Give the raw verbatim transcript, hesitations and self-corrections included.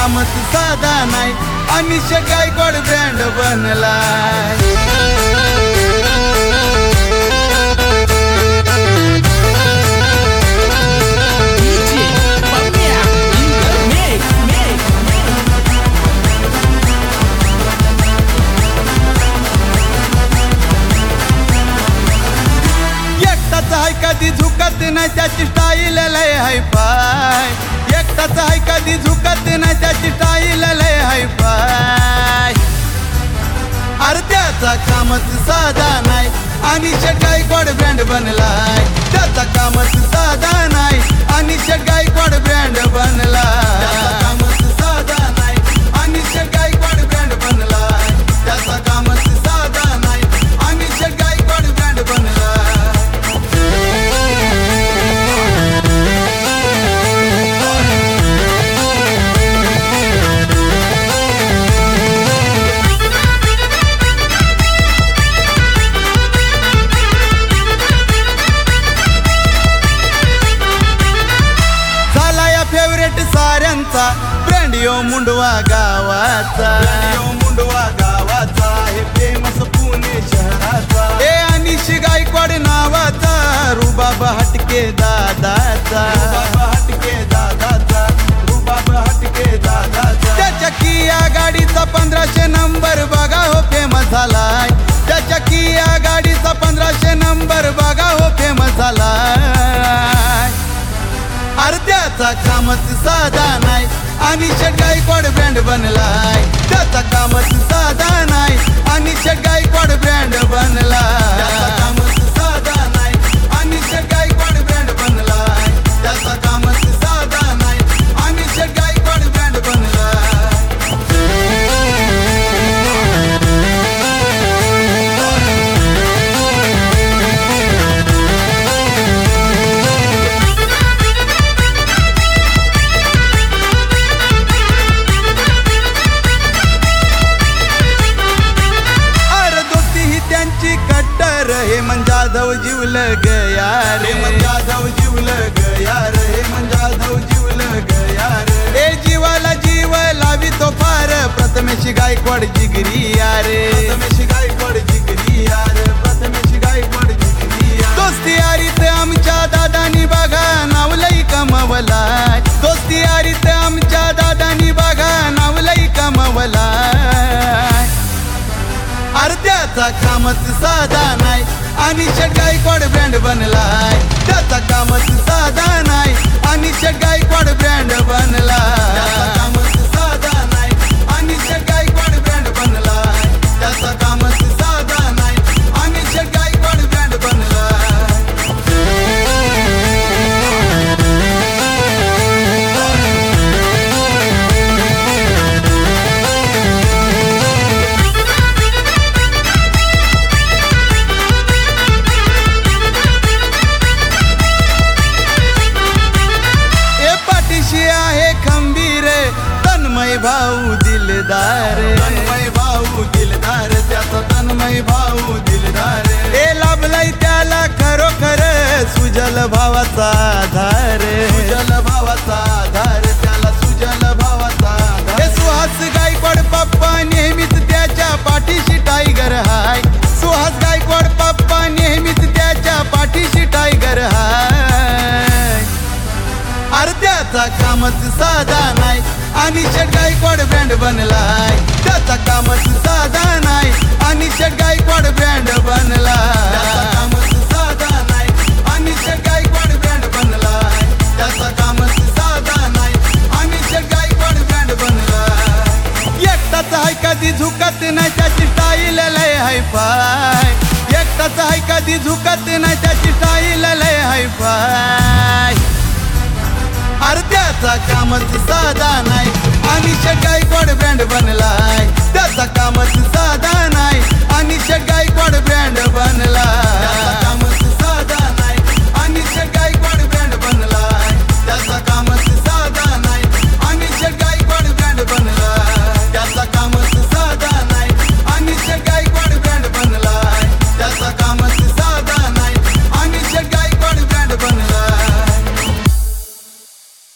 कामच साधा नाही, अनिश गायकवाड ब्रँड बनलाय. हाय कधी झुकत नाही त्याची स्टाईल लय हाय पाय. एकटाच हाय कधी झुकत नाही त्याची स्टाईल लय हाय पाय. अरे त्याचा कामच साधा नाही, अनिश गायकवाड ब्रँड बनलाय. त्याचा कामच साधा नाही, अनिश गायकवाड ब्रँड बनलाय. कामच साधा नाही, अनिश गायकवाड ब्रँड बनलाय. त्याचा कामच साधा नाही, अनिश गायकवाड ब्रँड बनलाय. साऱ्यांचा ब्रँड यो मुंडवा गावाचा. यो मुंडवा गावाचा हे फेमस पुणे शहराचा. ए अनिश गायकवाड नावाचा रुबाब हटके दादाचा. रुबाब हटके दादाचा, रुबाब हटके दादाचा. त्याच्या किया गाडीचा पंधराशे नंबर बघा हो फेमस झालाय. त्याच्या किया गाडीचा पंधराशे नंबर बघा हो फेमस झालाय. अरे त्याचा कामच साधा नाही, अनिश गायकवाड ब्रँड बनलाय. त्याचा कामच साधा नाही, अनिश गायकवाड ब्रँड बनलाय. त्याचा कामच साधा नाही, अनिश गायकवाड ब्रँड बनलाय. त्याचा कामच साधा नाही, अनिश गायकवाड ब्रँड बनलाय. हेमंत जाधव जीवल गया रे. हेमंत जाधव जीवल गया रे. हेमंत जाधव जीवल गया रे. ए जीवाला जीव लावी तो फार प्रथमेश गायकवाड जिगरी यारे. प्रथमेश गायकवाड जिगरी यार. प्रथमेश गायकवाड जिगरी यार. दोस्ती यारीत आमच्या दादानी बघा नाव लई कमवलाय. दोस्ती यारीत आमच्या दादानी बघा नाव लई कमवलाय. अरे त्याचा कामच साधा नाही, अनिश गायकवाड ब्रँड बनलाय. त्याचा कामच साधा नाही, अनिश गायकवाड ब्रँड बनलाय. त्याचा कामच साधा नाही, अनिश गायकवाड ब्रँड बनलाय. त्याचा कामच साधा नाही, अनिश गायकवाड ब्रँड बनलाय. तन्मय भाऊ दिलदार. तन्मय भाऊ दिलदार. त्याचा तन्मय भाऊ दिलदार. ए लाभलाय त्याला खरोखर सुजल भावाचा आधार. सुजल भावाचा आधार. त्याला सुजल भावाचा आधार. सुहास गायकवाड पप्पा नेहमीच त्याच्या पाठीशी टायगर हाय. सुहास गायकवाड पप्पा नेहमीच त्याच्या पाठीशी टायगर हाय. अरे त्याचा कामच साधा नाही, अनिश गायकवाड ब्रँड बनलाय. त्याचा कामच साधा नाही, अनिश गायकवाड ब्रँड बनलाय. त्याचा कामच साधा नाही, अनिश गायकवाड ब्रँड बनलाय. त्याचा कामच साधा नाही, अनिश गायकवाड ब्रँड बनलाय. एकटाच हाय कधी झुकत नाही त्याची स्टाईल लय हाय पाय. एकटाच हाय कधी झुकत नाही त्याची स्टाईल लय हाय पाय. अरे त्याचा कामच साधा नाही, अनिश गायकवाड ब्रँड बनलाय.